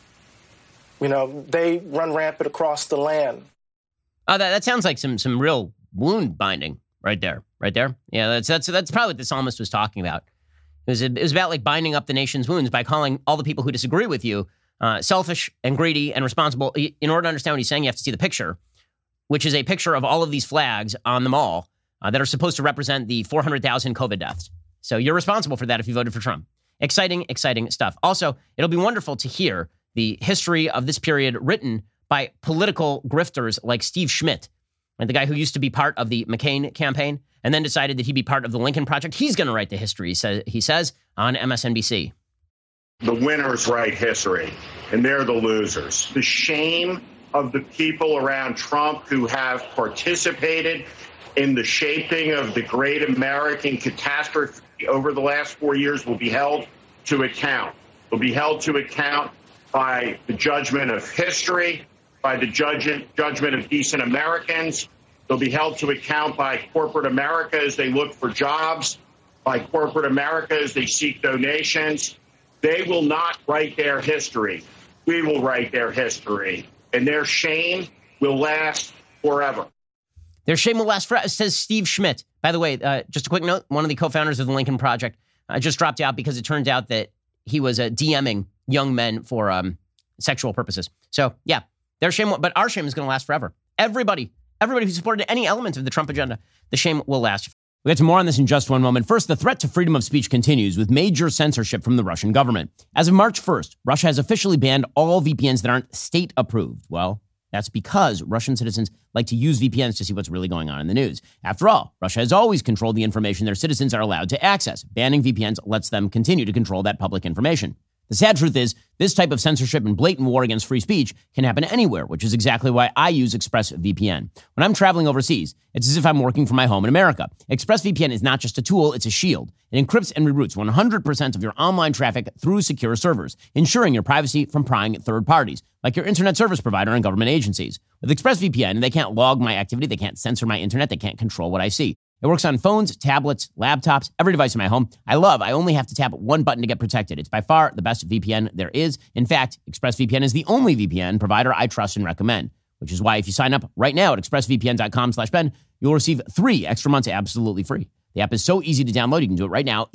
you know, they run rampant across the land. Oh, that, that sounds like some some real wound binding right there, right there. Yeah, that's that's that's probably what the psalmist was talking about. It was, it was about like binding up the nation's wounds by calling all the people who disagree with you uh, selfish and greedy and responsible. In order to understand what he's saying, you have to see the picture, which is a picture of all of these flags on the mall uh, that are supposed to represent the four hundred thousand COVID deaths. So you're responsible for that if you voted for Trump. Exciting, exciting stuff. Also, it'll be wonderful to hear the history of this period written by political grifters like Steve Schmidt, and the guy who used to be part of the McCain campaign and then decided that he'd be part of the Lincoln Project. He's going to write the history, he says, he says on M S N B C. The winners write history, and they're the losers. The shame of the people around Trump who have participated in the shaping of the great American catastrophe over the last four years will be held to account. Will be held to account by the judgment of history, by the judge, judgment of decent Americans. They'll be held to account by corporate America as they look for jobs, by corporate America as they seek donations. They will not write their history. We will write their history, and their shame will last forever. Their shame will last forever, says Steve Schmidt. By the way, uh, just a quick note, one of the co-founders of the Lincoln Project uh, just dropped out because it turned out that he was uh, DMing young men for um, sexual purposes. So, yeah, their shame, but our shame is going to last forever. Everybody, everybody who supported any element of the Trump agenda, the shame will last. We'll get to more on this in just one moment. First, the threat to freedom of speech continues with major censorship from the Russian government. As of March first, Russia has officially banned all V P Ns that aren't state-approved. Well, that's because Russian citizens like to use V P Ns to see what's really going on in the news. After all, Russia has always controlled the information their citizens are allowed to access. Banning V P Ns lets them continue to control that public information. The sad truth is, this type of censorship and blatant war against free speech can happen anywhere, which is exactly why I use ExpressVPN. When I'm traveling overseas, it's as if I'm working from my home in America. ExpressVPN is not just a tool, it's a shield. It encrypts and reroutes one hundred percent of your online traffic through secure servers, ensuring your privacy from prying third parties, like your internet service provider and government agencies. With ExpressVPN, they can't log my activity, they can't censor my internet, they can't control what I see. It works on phones, tablets, laptops, every device in my home. I love, I only have to tap one button to get protected. It's by far the best V P N there is. In fact, ExpressVPN is the only V P N provider I trust and recommend, which is why if you sign up right now at expressvpn.com slash Ben, you'll receive three extra months absolutely free. The app is so easy to download, you can do it right now.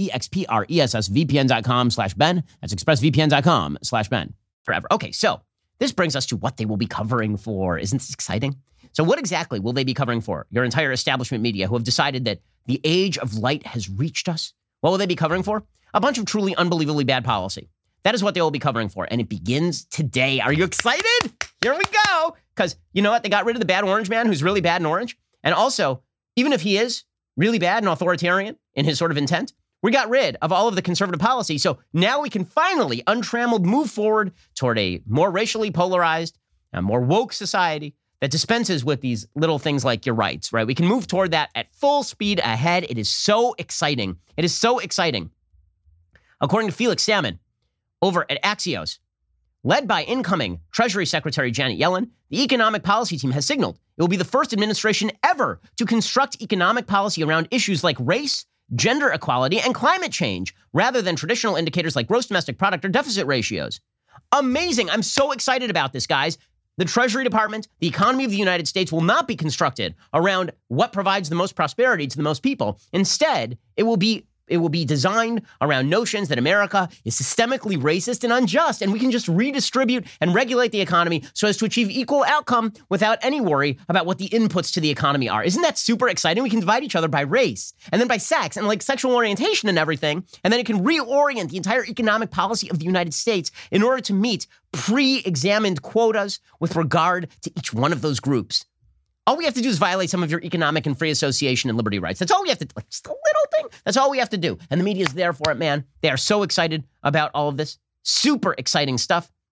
expressvpn.com slash Ben. That's expressvpn.com slash Ben. Forever. Okay, so this brings us to what they will be covering for. Isn't this exciting? So what exactly will they be covering for? Your entire establishment media who have decided that the age of light has reached us? What will they be covering for? A bunch of truly unbelievably bad policy. That is what they will be covering for. And it begins today. Are you excited? Here we go. Because you know what? They got rid of the bad orange man who's really bad in orange. And also, even if he is really bad and authoritarian in his sort of intent, we got rid of all of the conservative policy. So now we can finally, untrammeled, move forward toward a more racially polarized, a more woke society that dispenses with these little things like your rights, right? We can move toward that at full speed ahead. It is so exciting. It is so exciting. According to Felix Salmon over at Axios, led by incoming Treasury Secretary Janet Yellen, the economic policy team has signaled it will be the first administration ever to construct economic policy around issues like race, gender equality, and climate change, rather than traditional indicators like gross domestic product or deficit ratios. Amazing. I'm so excited about this, guys. The Treasury Department, the economy of the United States will not be constructed around what provides the most prosperity to the most people. Instead, it will be it will be designed around notions that America is systemically racist and unjust, and we can just redistribute and regulate the economy so as to achieve equal outcome without any worry about what the inputs to the economy are. Isn't that super exciting? We can divide each other by race and then by sex and like sexual orientation and everything, and then it can reorient the entire economic policy of the United States in order to meet pre-examined quotas with regard to each one of those groups. All we have to do is violate some of your economic and free association and liberty rights. That's all we have to do. Like, just a little thing. That's all we have to do. And the media is there for it, man. They are so excited about all of this. Super exciting stuff.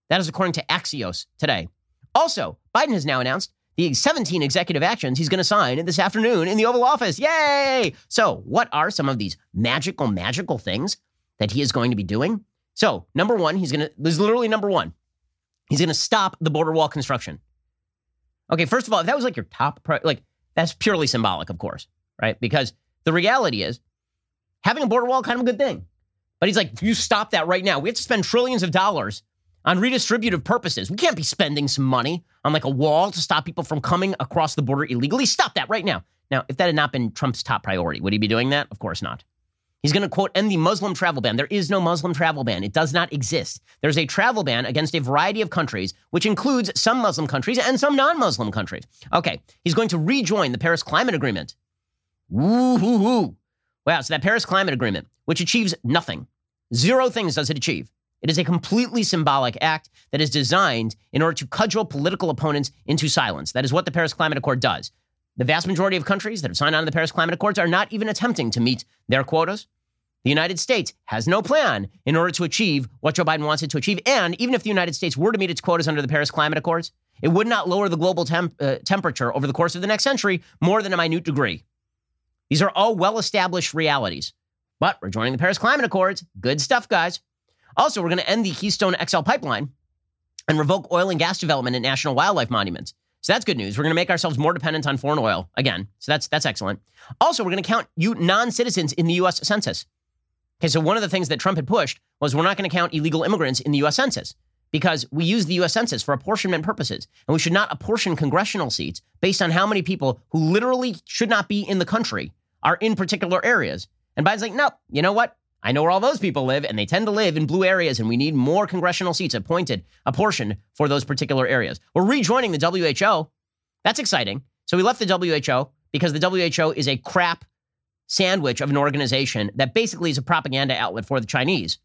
That is according to Axios today. Also, Biden has now announced the seventeen executive actions he's going to sign this afternoon in the Oval Office. Yay! So what are some of these magical, magical things that he is going to be doing? So number one, he's going to, this is literally number one. He's going to stop the border wall construction. Okay, first of all, if that was like your top, pri- like that's purely symbolic, of course, right? Because the reality is having a border wall, kind of a good thing. But he's like, you stop that right now. We have to spend trillions of dollars on redistributive purposes. We can't be spending some money on like a wall to stop people from coming across the border illegally. Stop that right now. Now, if that had not been Trump's top priority, would he be doing that? Of course not. He's going to, quote, end the Muslim travel ban. There is no Muslim travel ban. It does not exist. There's a travel ban against a variety of countries, which includes some Muslim countries and some non-Muslim countries. Okay, he's going to rejoin the Paris Climate Agreement. Woo-hoo-hoo. Wow, so that Paris Climate Agreement, which achieves nothing. Zero things does it achieve. It is a completely symbolic act that is designed in order to cudgel political opponents into silence. That is what the Paris Climate Accord does. The vast majority of countries that have signed on to the Paris Climate Accords are not even attempting to meet their quotas. The United States has no plan in order to achieve what Joe Biden wants it to achieve. And even if the United States were to meet its quotas under the Paris Climate Accords, it would not lower the global temp- uh, temperature over the course of the next century more than a minute degree. These are all well-established realities. But we're joining the Paris Climate Accords. Good stuff, guys. Also, we're going to end the Keystone X L pipeline and revoke oil and gas development at national wildlife monuments. So that's good news. We're going to make ourselves more dependent on foreign oil again. So that's that's excellent. Also, we're going to count you non-citizens in the U S Census. Okay, so one of the things that Trump had pushed was we're not going to count illegal immigrants in the U S Census because we use the U S Census for apportionment purposes. And we should not apportion congressional seats based on how many people who literally should not be in the country are in particular areas. And Biden's like, no, you know what? I know where all those people live, and they tend to live in blue areas, and we need more congressional seats appointed, apportioned for those particular areas. We're rejoining the W H O. That's exciting. So we left the W H O because the W H O is a crap sandwich of an organization that basically is a propaganda outlet for the Chinese.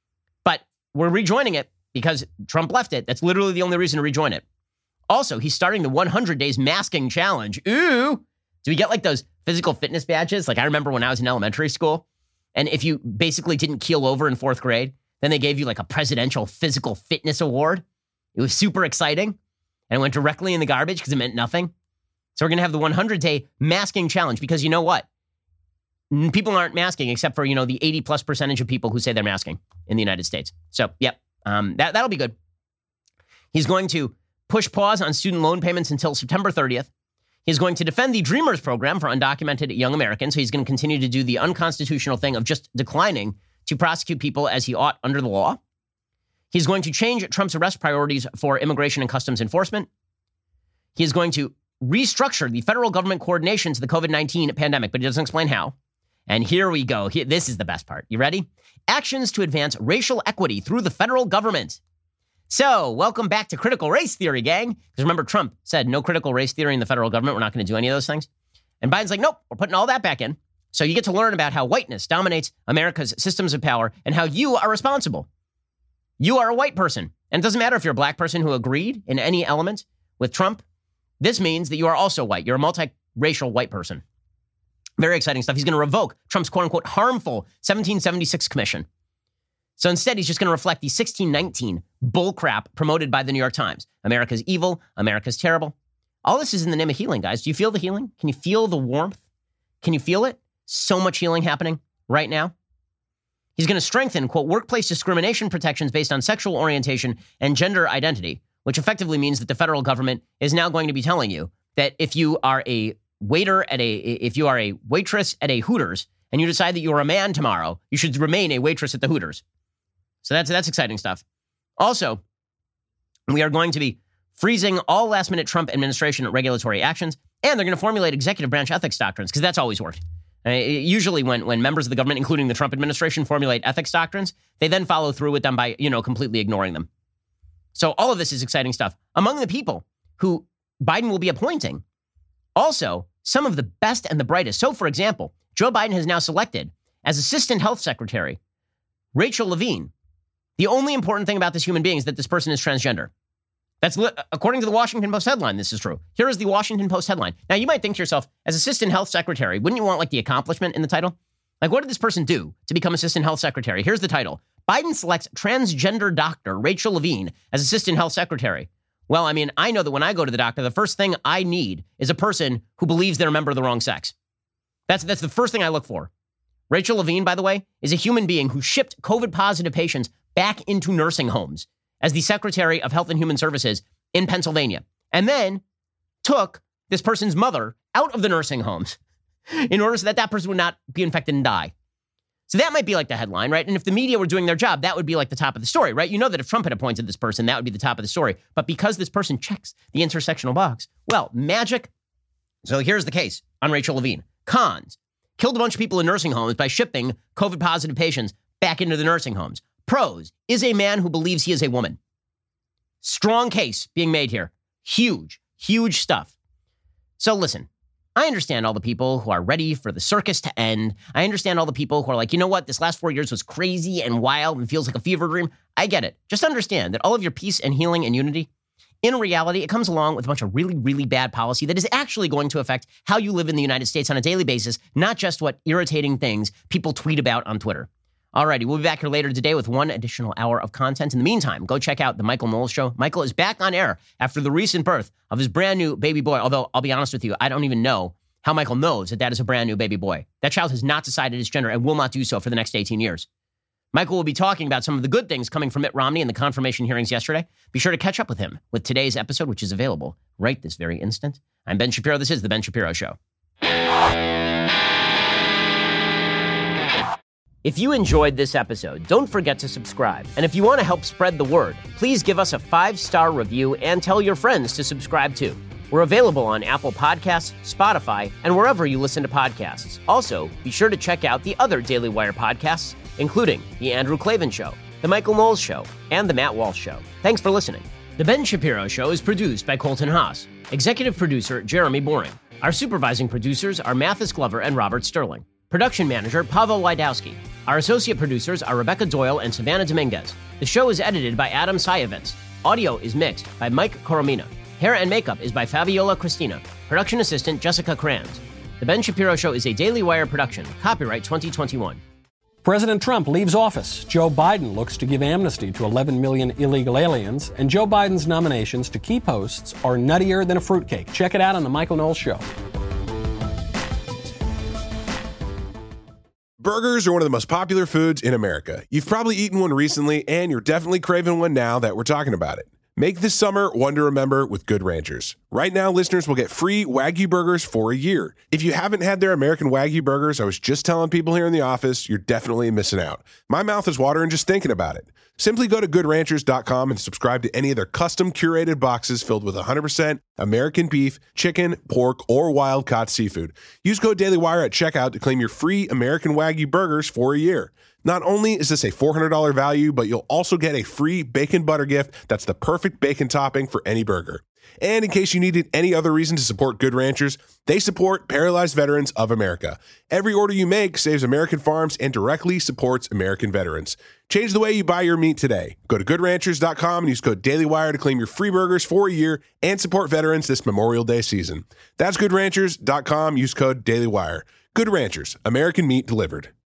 But we're rejoining it because Trump left it. That's literally the only reason to rejoin it. Also, he's starting the one hundred days masking challenge. Ooh. Do we get like those physical fitness badges? Like I remember when I was in elementary school, and if you basically didn't keel over in fourth grade, then they gave you like a presidential physical fitness award. It was super exciting. And it went directly in the garbage because it meant nothing. So we're going to have the one hundred day masking challenge because you know what? People aren't masking except for, you know, the eighty plus percentage of people who say they're masking in the United States. So, yep, um, that, that'll be good. He's going to push pause on student loan payments until September thirtieth. He's going to defend the Dreamers program for undocumented young Americans. So he's going to continue to do the unconstitutional thing of just declining to prosecute people as he ought under the law. He's going to change Trump's arrest priorities for immigration and customs enforcement. He is going to restructure the federal government coordination to the COVID nineteen pandemic, but he doesn't explain how. And here we go. Here, this is the best part. You ready? Actions to advance racial equity through the federal government. So, welcome back to critical race theory, gang. Because remember, Trump said no critical race theory in the federal government. We're not going to do any of those things. And Biden's like, nope, we're putting all that back in. So you get to learn about how whiteness dominates America's systems of power and how you are responsible. You are a white person. And it doesn't matter if you're a black person who agreed in any element with Trump. This means that you are also white. You're a multiracial white person. Very exciting stuff. He's going to revoke Trump's quote-unquote harmful seventeen seventy-six commission. So instead, he's just going to reflect the sixteen nineteen bullcrap promoted by the New York Times. America's evil. America's terrible. All this is in the name of healing, guys. Do you feel the healing? Can you feel the warmth? Can you feel it? So much healing happening right now. He's going to strengthen, quote, workplace discrimination protections based on sexual orientation and gender identity, which effectively means that the federal government is now going to be telling you that if you are a waiter at a, if you are a waitress at a Hooters and you decide that you're a man tomorrow, you should remain a waitress at the Hooters. So that's that's exciting stuff. Also, we are going to be freezing all last-minute Trump administration regulatory actions, and they're going to formulate executive branch ethics doctrines, because that's always worked. Uh, usually when, when members of the government, including the Trump administration, formulate ethics doctrines, they then follow through with them by, you know, completely ignoring them. So all of this is exciting stuff. Among the people who Biden will be appointing, also some of the best and the brightest. So, for example, Joe Biden has now selected as Assistant Health Secretary Rachel Levine. The only important thing about this human being is that this person is transgender. That's li- according to the Washington Post headline. This is true. Here is the Washington Post headline. Now, you might think to yourself, as Assistant Health Secretary, wouldn't you want like the accomplishment in the title? Like, what did this person do to become Assistant Health Secretary? Here's the title. Biden selects transgender doctor Rachel Levine as assistant health secretary. Well, I mean, I know that when I go to the doctor, the first thing I need is a person who believes they're a member of the wrong sex. That's, that's the first thing I look for. Rachel Levine, by the way, is a human being who shipped COVID-positive patients back into nursing homes as the Secretary of Health and Human Services in Pennsylvania, and then took this person's mother out of the nursing homes in order so that that person would not be infected and die. So that might be like the headline, right? And if the media were doing their job, that would be like the top of the story, right? You know that if Trump had appointed this person, that would be the top of the story. But because this person checks the intersectional box, well, magic. So here's the case on Rachel Levine. Cons: killed a bunch of people in nursing homes by shipping COVID-positive patients back into the nursing homes. Pros: is a man who believes he is a woman. Strong case being made here. Huge, huge stuff. So listen, I understand all the people who are ready for the circus to end. I understand all the people who are like, you know what, this last four years was crazy and wild and feels like a fever dream. I get it. Just understand that all of your peace and healing and unity, in reality, it comes along with a bunch of really, really bad policy that is actually going to affect how you live in the United States on a daily basis, not just what irritating things people tweet about on Twitter. Alrighty, we'll be back here later today with one additional hour of content. In the meantime, go check out The Michael Knowles Show. Michael is back on air after the recent birth of his brand new baby boy, although I'll be honest with you, I don't even know how Michael knows that that is a brand new baby boy. That child has not decided his gender and will not do so for the next eighteen years. Michael will be talking about some of the good things coming from Mitt Romney in the confirmation hearings yesterday. Be sure to catch up with him with today's episode, which is available right this very instant. I'm Ben Shapiro. This is The Ben Shapiro Show. If you enjoyed this episode, don't forget to subscribe. And if you want to help spread the word, please give us a five-star review and tell your friends to subscribe too. We're available on Apple Podcasts, Spotify, and wherever you listen to podcasts. Also, be sure to check out the other Daily Wire podcasts, including The Andrew Klavan Show, The Michael Knowles Show, and The Matt Walsh Show. Thanks for listening. The Ben Shapiro Show is produced by Colton Haas. Executive producer, Jeremy Boring. Our supervising producers are Mathis Glover and Robert Sterling. Production manager, Pavel Wydowski. Our associate producers are Rebecca Doyle and Savannah Dominguez. The show is edited by Adam Sayevitz. Audio is mixed by Mike Coromina. Hair and makeup is by Fabiola Cristina. Production assistant, Jessica Kranz. The Ben Shapiro Show is a Daily Wire production. Copyright twenty twenty-one. President Trump leaves office. Joe Biden looks to give amnesty to eleven million illegal aliens. And Joe Biden's nominations to key posts are nuttier than a fruitcake. Check it out on The Michael Knowles Show. Burgers are one of the most popular foods in America. You've probably eaten one recently, and you're definitely craving one now that we're talking about it. Make this summer one to remember with Good Ranchers. Right now, listeners will get free Wagyu burgers for a year. If you haven't had their American Wagyu burgers, I was just telling people here in the office, you're definitely missing out. My mouth is watering just thinking about it. Simply go to good ranchers dot com and subscribe to any of their custom curated boxes filled with one hundred percent American beef, chicken, pork, or wild-caught seafood. Use code DailyWire at checkout to claim your free American Wagyu burgers for a year. Not only is this a four hundred dollars value, but you'll also get a free bacon butter gift that's the perfect bacon topping for any burger. And in case you needed any other reason to support Good Ranchers, they support Paralyzed Veterans of America. Every order you make saves American farms and directly supports American veterans. Change the way you buy your meat today. Go to good ranchers dot com and use code DailyWire to claim your free burgers for a year and support veterans this Memorial Day season. That's good ranchers dot com. Use code DailyWire. Good Ranchers, American meat delivered.